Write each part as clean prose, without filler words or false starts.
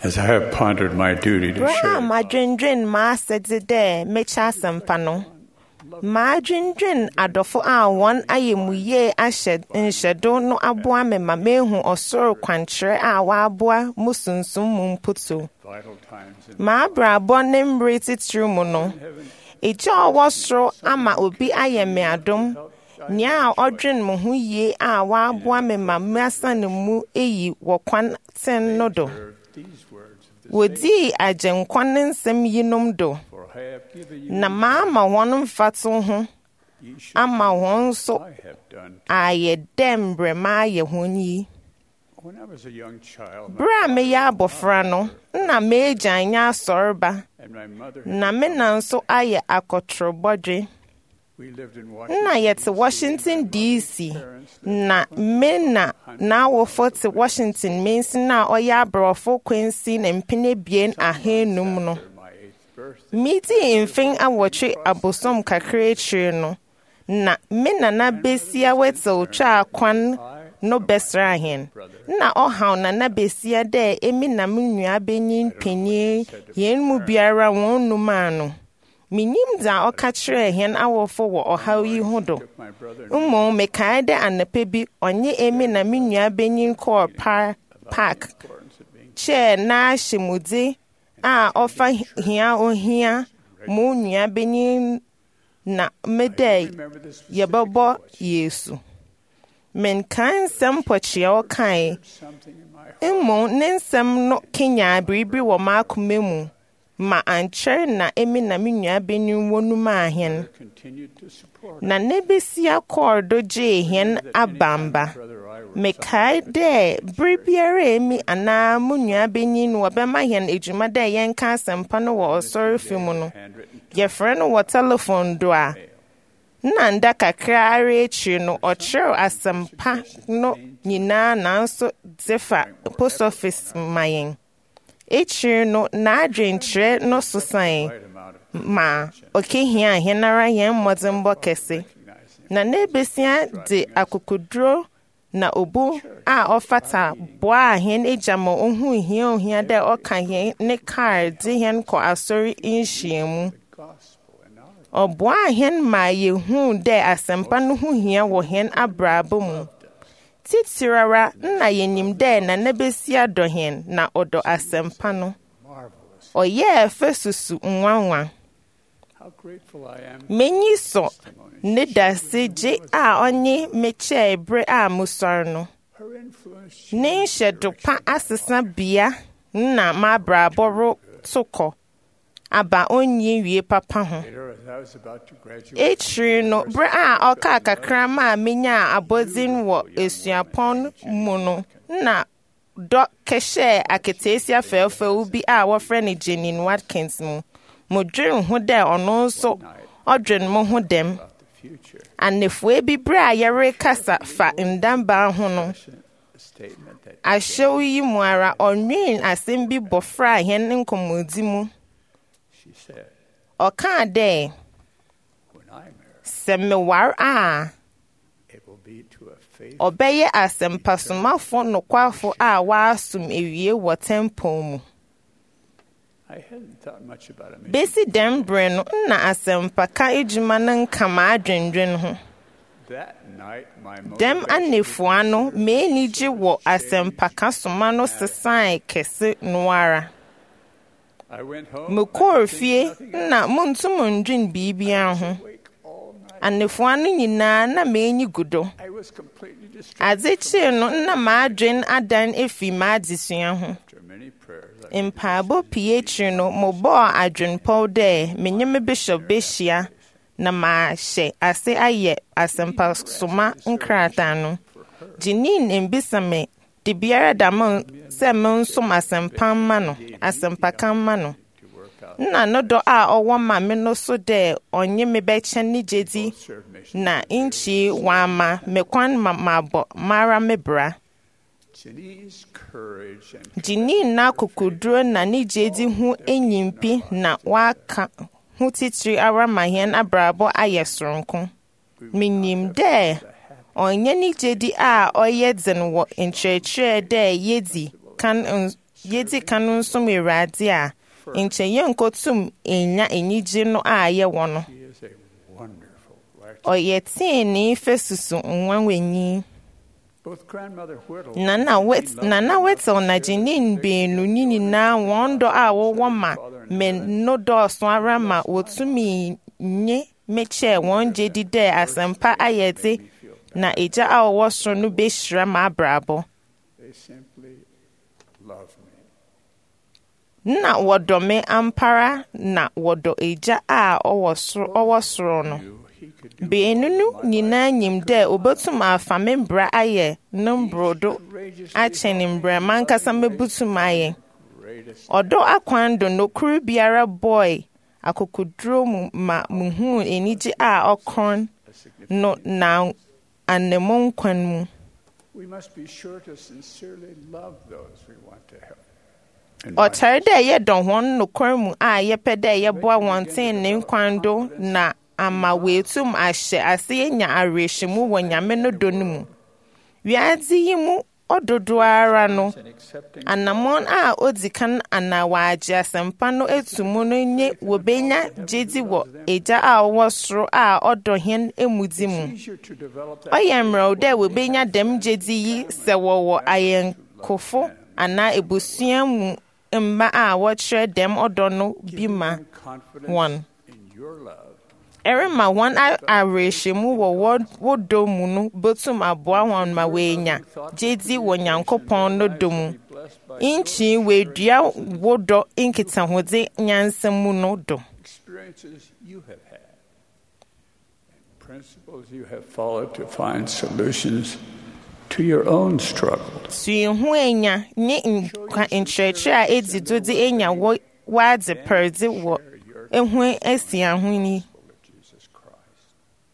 As I have pondered my duty to share madwendwen maasɛdze dɛ mekyɛ asɛmpa no. Madwendwen adɔfo a wɔn ayɛ mu yie ahyɛ nhyɛdo no aboa me ma mehu ɔsoro kwankyerɛ a wɔaboa mu sunsum mu mputu. vital times in M'abrabɔ ne mmere titiri mu no, Ìjọ ọwọ́ soro ama obi ayɛ me adom, nea a ɔdwen mo ho yie a wɔaboa me ma mmasa ne mu eyi wɔ kwan ten no do. these words of the Wodii agyenkwa ne nsɛm yinom do, for I have given you na maama wɔn mfato ho, ye should ama wɔn nso I have done. ayɛ dɛ mbrɛ maayɛ wɔn yi. When I was a young child, Bere a meyɛ abɔfra no, na m'agya nyɛ asɔreba, and my mother, na me na nso ayɛ akɔtorobɔdwe. we lived in Na yɛte Washington. Washington DC, na me na n'awofo te Washington Manson na ɔyɛ aborɔfo Quincy na mpene bien ahanum no. My 8th birthday, Midi mfen awɔtwe abosom kakra akyiri no, na me nana besia wetew twa kwan no bɛsra ahen. Na ɔhaw nana besia dɛ emi na me nua benyin panyin yɛn mu biara wɔn num ano. Minim dza ɔka kyerɛ hɛn awɔfo wɔ ɔhaw yi ho do. my brother Mmom mekae dɛ anapa bi ɔnye emi na me nua benyin kɔɔ park importance of being kyɛɛ n'ahyɛmudze a ɔfa hia ohia mo nua benyin na medɛ remember this yɛbɛbɔ Yesu. Menkae nsɛm pɔkyea ɔkae, something in my mmom ne nsɛm no kenyaa biribi wɔ m'akoma mu, ma ankyɛre na emi na me nua benyin wɔ num ahɛn. continued to support Na ne besia kɔɔ do gyee hɛn abamba. brother Ira. Mekae dɛ bere biara emi anaa mo nua benyin wɔbɛma hɛn edwuma dɛ yɛnka asɛmpa no wɔ ɔsɔrefi mu no. Handwritten Yɛfrɛ no wɔ telephone do a. Na nda kakra ara akyiri no, ɔkyerɛw asɛmpa no nyinaa nanso dze fa post office ma yɛn. Akyiri no, n'adwenkyerɛ no sesae, right amount of ma ɔkehia hɛn ara yɛn mmɔdzenbɔ kɛse. recognizing Na n'ebesia de akokoduro na obu a ɔfata boa hɛn agya ma ohuu ohia dɛ ɔka hɛn ne car de hɛn kɔ asɔre nhyiamu. gospel and knowledge. Ɔboa hɛn ma yehuu dɛ asɛmpa no ho hia wɔ hɛn abrabɔ mu. Titirara na yɛnim dɛ nana besia dɔ hɛn na ɔdɔ asɛmpa no. Marvelous. Ɔyɛɛ fɛ susu nwanwa. How grateful I am. Menyi so ne dase gye a ɔnye me kyɛɛ bere a musɔre no. Her influence Ne nhyɛdo pa asesa bea na m'abrabɔ roto kɔ. Aba onnye wie papa ho. later as I was about to graduate. Akyiri no, bere a ɔkaa kakra ma a menya abɔdzen wɔ esuapɔn mu no, na dɔ kɛhyɛɛ aketeesia fɛɛfɛw bi a wɔfrɛ no Janine Watkins mu. Modwen ho dɛ ɔno nso ɔdwen mo ho dɛm. About the future. Anefua bi bere a yɛrekasa fa ndamba ho no, A statement that ahyɛw yi mu ara ɔnwen asɛm bi bɔfra a hɛn nkɔmmɔdi mu. she said, Ɔkaa dɛ, when I marry, sɛ meware a, it will be to a faith ɔbɛyɛ asɛmpasomafo nokwafo a wɔasom awie wɔ temple mu. I hadn't thought much about it. Besi dɛm bere no, na asɛmpaka edwuma no nka m'adwendwen ho. That night, my Dɛm motivation anefua no, m'ani gye wɔ asɛmpaka soma no sesae kɛse no ara. I went home. Mekɔɔ fie, na montum ndwen biribiara ho. Awake all night. Anefua no nyinaa na m'ani gu do. I was completely distracted. Adze kyee no, na m'adwen adan efi m'adzesua ho. After many prayers, I Mpaabɔ pii akyiri no, mobɔɔ adwenpɔw dɛ menye me bishop behyia na mahyɛ ase ayɛ asɛmpasoma nkrataa no. Janine mbisa me de biara da mo sɛ mensom asɛmpa mma no, asɛmpaka mma no. to work out Na no dɔ a ɔwɔ ma me no so dɛ ɔnye me bɛkyɛ ne gyedi serve mission. na nkyi wama me kwan ma mabɔ mara me bra. Janine's courage and Janine na akokoduro na ne gyedi ho enyimpi na waka ho titiri ara ma hɛn abrabɔ ayɛ soronko. Minim dɛ ɔnyɛ ne gyedi a ɔyɛ dzen wɔ nkyerɛkyerɛ dɛ yedi kan yedi kanu nsom Awurade a nkyɛ yɛnkotum enya enyigye no a yɛwɔ no. He is a wonderful, righteous. Ɔyɛ teenee fɛ susu nwanwanyi. Both grandmother Whittle Nana Wetzel na Jenin beenu ni nyinaa wɔn dɔ a wɔwɔ ma me no dɔɔso ara ma wotumi nye mekyɛ wɔn gyedi dɛ asɛmpa ayɛde na agya a ɔwɔ soro no behyira ma abrabɔ. they simply love me. Na wɔdɔ me ampara na wɔdɔ agya a ɔwɔ soro no. He could do Beenu no nyinaa nyim dɛ obetum afa me mbra ayɛ ne mbrodo akyɛ ne mbra mankasa mebutum ayɛ. greatest Ɔdɔ akwan do nokuru biara boy akokoduro mu ma muhu enigye a ɔkron no na anemo nkwan mu. We must be sure to sincerely love those we want to help. And Ɔkyerɛ dɛ yɛdɔ wɔn nokuru mu a yɛpɛ dɛ yɛboa wɔn ten ne nkwan do na ama wetum ahyɛ ase yɛnya awerɛhyɛmu wɔ Nyame no dɔ no mu. Wiadze yi mu ɔdodo ara no in accepting anamon a odi kan ana waagye asɛmpa no etu mu no nye wobenya gyedi wɔ agya a ɔwɔ soro a ɔdɔ hɛn emudi mu. easier to develop that Ɔyɛ mmerɛw dɛ wobenya dɛm gyedi yi sɛ wɔwɔ ayɛnkofo anaa ebusua mu mma a wɔkyerɛ dɛm ɔdɔ no bi ma confidence wɔn. in your love. Ɛrema wɔn awerɛhyɛmu wɔ wo dɔ mu no botum aboa wɔn ma wɔanya gyedi wɔ Nyankopɔn no dɔ mu. Blessed by Inchi wedua wo dɔ nkitahode nyansa mu no do. experiences you have had and principles you have followed to find solutions to your own struggles. Sui ho enya nye nkyerɛkyerɛ a edi do de enya wade pɛrde wɔ ehu asia ho ni. Of Jesus Christ.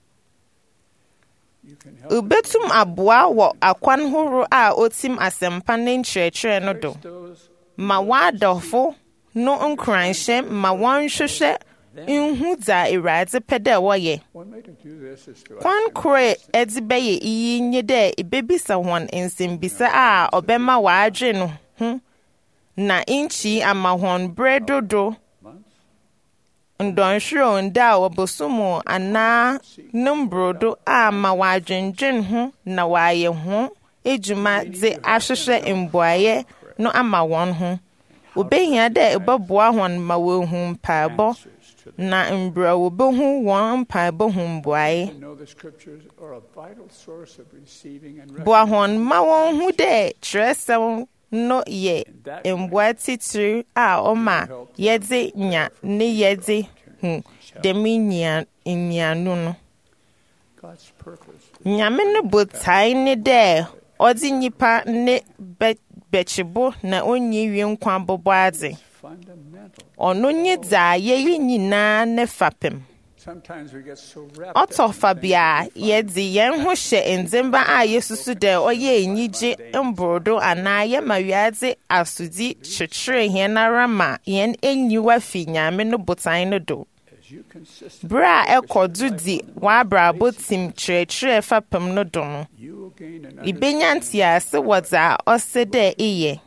You can help Ubetum aboa wɔ akwan horo a otim asɛmpa ne nkyerɛkyerɛ no do. those Ma wadɔfo no nkranhyɛ ma wɔn hwehwɛ nhu dza Awurade pɛ dɛ wɔyɛ. one way to do this is to Kwan kore edi bɛyɛ iyi nye dɛ ebebisa wɔn nsɛmbisa a ɔbɛma wɔadwe no ho na nkyi ama wɔn brɛ dodo months ndɔnhwere nda a wɔbosom anaa ne mbrodo a ma wɔadwendwen ho na wɔayɛ ho edwuma de ahwehwɛ mboayɛ no ama wɔn ho. Obehia dɛ ɛbɛboa wɔn ma wɔhu mpaebɔ na mbra wɔbɛhu wɔn mpaebɔ ho mboae. to know the scriptures are a vital source of receiving and Boa wɔn ma wɔn hu dɛ kyerɛsɛm no yɛ mboa titiri a ɔma yɛdze nya ne yɛdze hu dɛm nyianu no. God's purpose Nyame no botae ne dɛ ɔdze nnipa ne bɛkyebo na onyi wie nkwa bɔbɔ adze. is fundamental. Ɔno nye dza yɛyi nyinaa ne fapem. Sometimes we get so wrapped up Ɔtɔ in fa things bia we find yɛdze yɛn ho hyɛ ndzemba a yɛsusu dɛ ɔyɛ enyigye mborodo anaa yɛma wiadze asodi kyekyere hɛn ara ma yɛn enyiwa fi Nyame no botan no do. as you consistently Bere a ɛkɔ do di w'abrabɔ tim kyerɛkyerɛ fapem no do no, you will gain an ibenya ntease wɔ dza ɔsɛ dɛ eyɛ.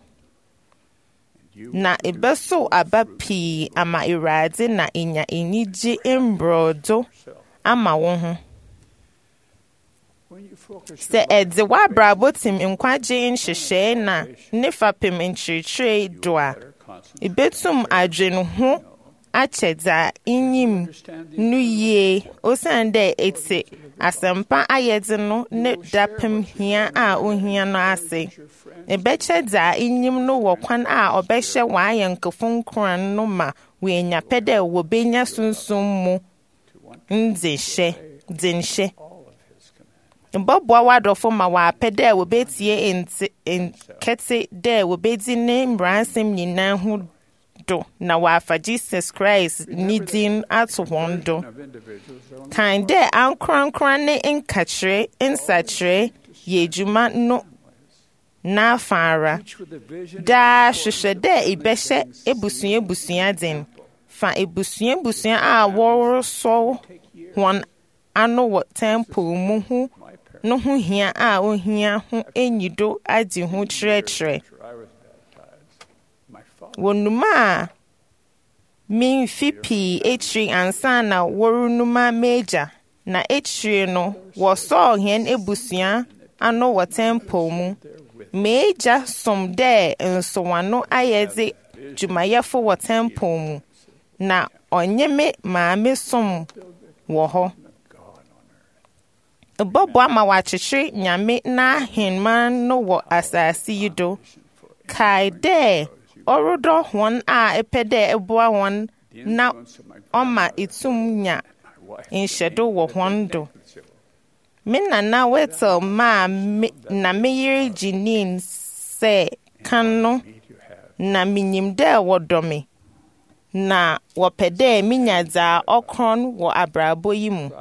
Na ebeso aba pii ama Awurade na enya enigye mbrodo ama wo ho. when you focus Sɛ ɛdze w'abrabɔ tim nkwagye nhyehyɛe na ne fapem nkyerɛkyerɛ do a, ebetum adwene ho akyɛ dza inyim no yie osiane dɛ ete asɛmpa ayɛdze no ne dapem hia a ohia no ase. Ɛbɛkyɛ dza inyim no wɔ kwan a ɔbɛhyɛ w'ayɛnkofo nkoran no ma wɔanya pɛ dɛ wɔbenya sunsum mu ndzenhyɛ. all of his commands. Mbɔboa w'adɔfo ma wɔapɛ dɛ wɔbetie nkɛte dɛ wɔbedi ne mmaransɛm nyinaa ho do na wɔafa Jesus Christ ne din ato wɔn do. Of individuals that will Kan dɛ ankorankora ne nsakyerɛ yɛ adwuma no n'afa ara. reach with a vision Daa hwehwɛ dɛ ebɛhyɛ ebusua den. Fa ebusua a wɔresɔw wɔn ano wɔ temple mu ho no ho hia a ohia ho enyido adi ho kyerɛkyerɛ. I was baptized. wonuma min fipi etri ansa na worunuma meja na etri no woso hen ebusua ano wo temple mu meja som de nsowano ayeze jumayefo wo temple mu na onyeme maame som wo ho bobo ama wachechiri nyame na henman no wo asasi yido kai de orodo hon a epede eboa hon na oma itum nya inshedo wo hondo minna na wetel ma na meyiri jinin se kanno na minyim de wodomi na wopede minyaza okron wo abrabo yimu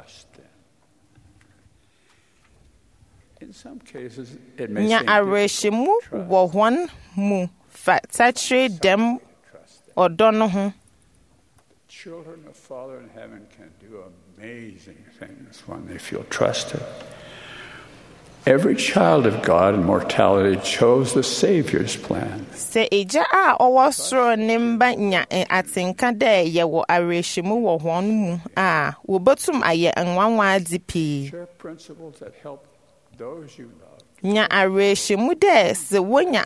nya areshemu wo hon mu fatatre dem odono ho. Children of Father in heaven can do amazing things when they feel trusted. Every child of God in mortality chose the Savior's plan. Se eja a owosro nimba nya atinka de ye wo areshemu wo hon mu a wo botum aye anwanwa adipi. Share principles that help those you love. Nya areshemu de se wonya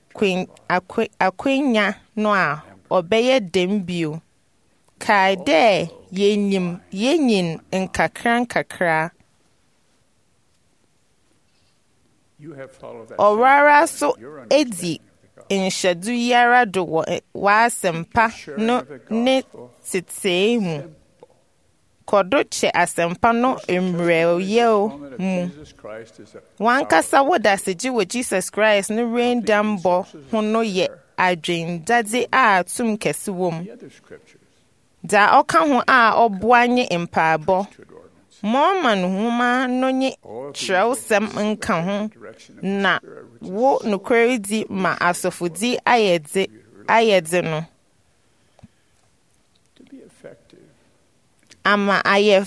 akwenya no a obeye dembio. Kai de yenyin nkakra Orara so edi inshadu yara do wa sempa no ne titemu kodoche asempa no emreyeo mu wankasa woda seji wo Jesus Christ no rain dambo hono ye adwen dade a tum kese wom da oka ho a oboanye empaabo Mormon huma no nye trewsem nka ho na wo nokwari di ma asofodi ayede no ama aye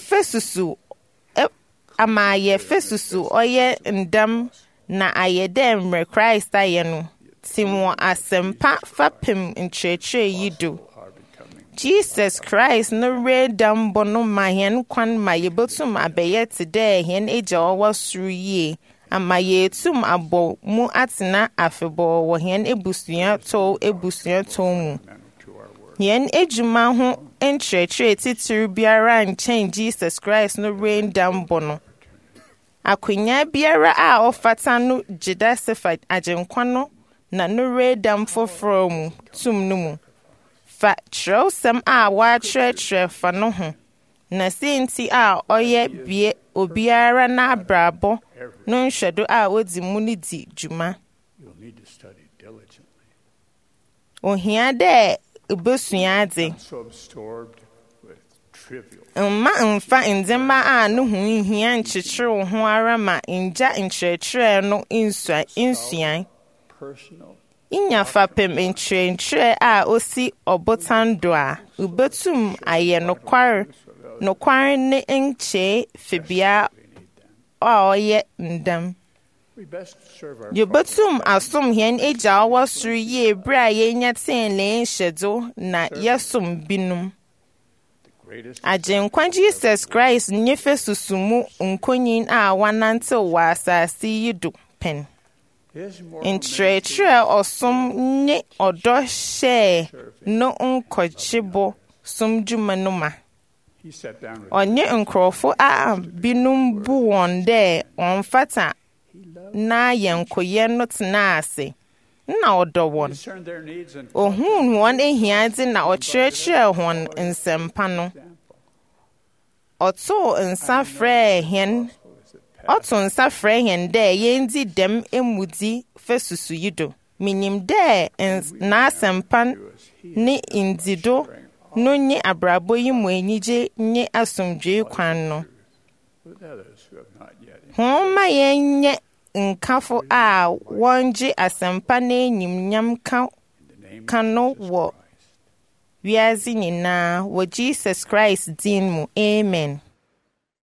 fesusu oye ndam na aye dem Christ aye no timo asempa fapem ntrechre yido Jesus Christ no redam bono mahen kwan mayebutum abeye today hen eja owasru ye amayetum abo mu atena afebo wo hen ebusua to mu yen ejuma ho entrechre titiru biara nchen Jesus Christ no redam bono akwenya biara a ofata no jida sefat agenkwano na no redam foforo mu tum no mu fa trewsem a wa trechre fa no ho na senti a oye bie obiara na abrabo no nhwedo a odi mu ni di juma ohia de ebosua ade mfa ndema a no hu hia nkyekere ho ara ma nja nkyerechre no insua Inya fapem entre a osi obotando a ubetum aye nokware ne enche fibia oye ndam Yubetum asum hen eja wasru ye bra ye nyaten le nhyedo na yasum binum Ajenkwa Jesus Christ nyefe susumu nkonyin a wanante wa asase yidu pen Intrechre osum nye odo she no nkochibo sumjumanuma Onye nkrofo a binum bu wonde onfata na yenkoye no tena ase na odo won ohun won ehiade na ochrechere hon nsempa no oto nsafre hen de yendi dem emudi fesusu yido minim de na asempa ni indido no nye abrabo yimu enije nye asomdwe kwan no homa yenye nkafo a wonje asempa na enyim nyam kano wo wiazi nyina wo Jesus Christ din mu amen